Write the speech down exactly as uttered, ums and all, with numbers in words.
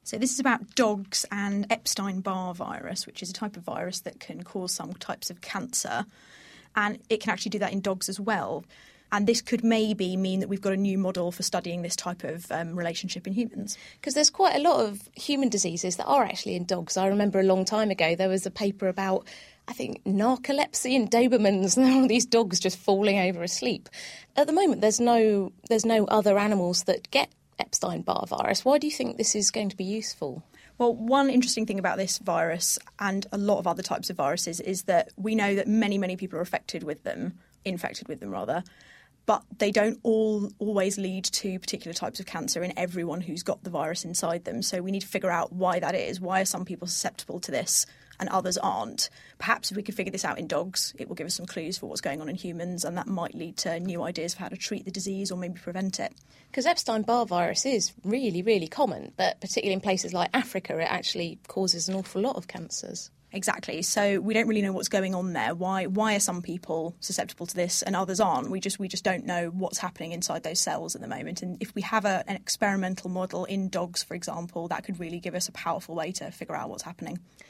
So this is about dogs and Epstein-Barr virus, which is a type of virus that can cause some types of cancer. And it can actually do that in dogs as well. And this could maybe mean that we've got a new model for studying this type of um, relationship in humans. Because there's quite a lot of human diseases that are actually in dogs. I remember a long time ago there was a paper about, I think, narcolepsy and Dobermans and all these dogs just falling over asleep. At the moment, there's no there's no other animals that get Epstein-Barr virus. Why do you think this is going to be useful? Well, one interesting thing about this virus and a lot of other types of viruses is that we know that many, many people are affected with them, infected with them rather, but they don't all always lead to particular types of cancer in everyone who's got the virus inside them. So we need to figure out why that is. Why are some people susceptible to this and others aren't? Perhaps if we could figure this out in dogs, it will give us some clues for what's going on in humans, and that might lead to new ideas for how to treat the disease or maybe prevent it. Because Epstein-Barr virus is really, really common, but particularly in places like Africa, it actually causes an awful lot of cancers. Exactly. So we don't really know what's going on there. Why why are some people susceptible to this and others aren't? We just we just don't know what's happening inside those cells at the moment. And if we have a, an experimental model in dogs, for example, that could really give us a powerful way to figure out what's happening.